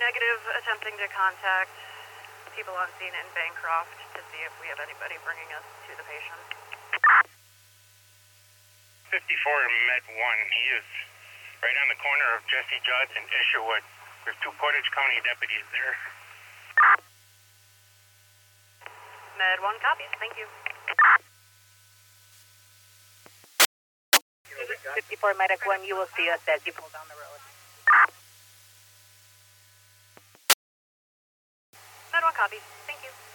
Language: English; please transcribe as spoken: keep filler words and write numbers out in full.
Negative, attempting to contact people on scene in Bancroft to see if we have anybody bringing us to the patient. fifty-four Med one. He is right on the corner of Jesse Judd and Isherwood. There's two Portage County deputies there. Med one copies. Thank you. fifty-four Medic one, you will see us as you pull down the road. Med one copies. Thank you.